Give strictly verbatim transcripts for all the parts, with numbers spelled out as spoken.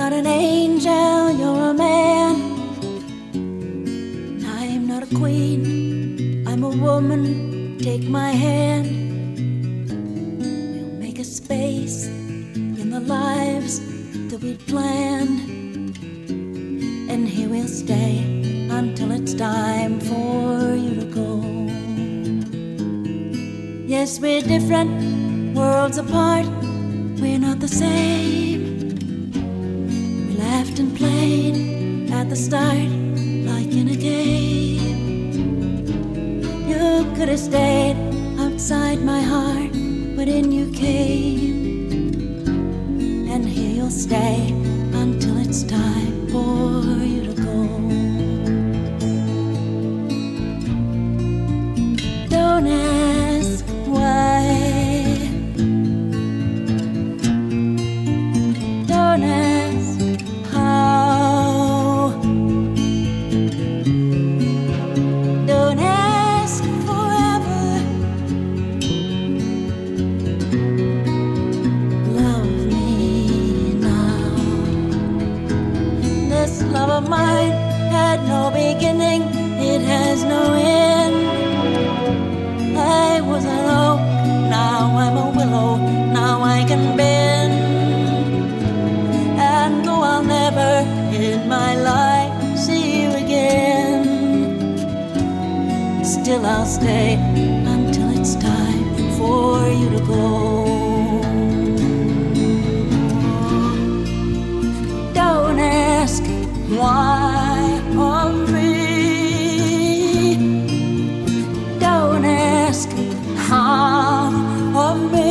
not an angel, you're a man. I'm not a queen, I'm a woman. Take my hand. We'll make a space in the lives that we'd planned, and here we'll stay until it's time for you to go. Yes, we're different, worlds apart. We're not the same. We laughed and played at the start, like in a game. You could have stayed outside my heart, but in you came. And here you'll stay until it's time for you to go. Don't ask why. Don't ask how. Don't ask forever. Love me now. This love of mine had no beginning, it has no end. I was an oak, now I'm a willow, now I can bend. And though I'll never in my life see you again, still I'll stay until it's time for you to go. Don't ask why of me. Don't ask how of me.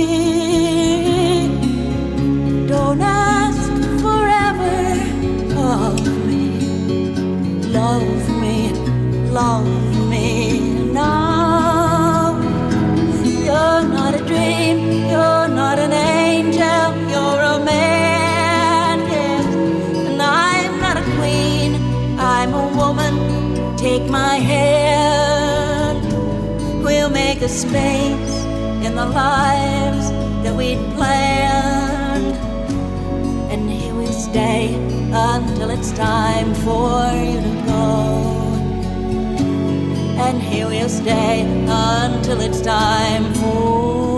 Don't ask forever of me. Love me, love me now. You're not a dream, you're not an angel, you're a man, yes. And I'm not a queen, I'm a woman. Take my hand. We'll make a space in the lives that we'd planned, and here we stay until it's time for you to go. And here we'll stay until it's time for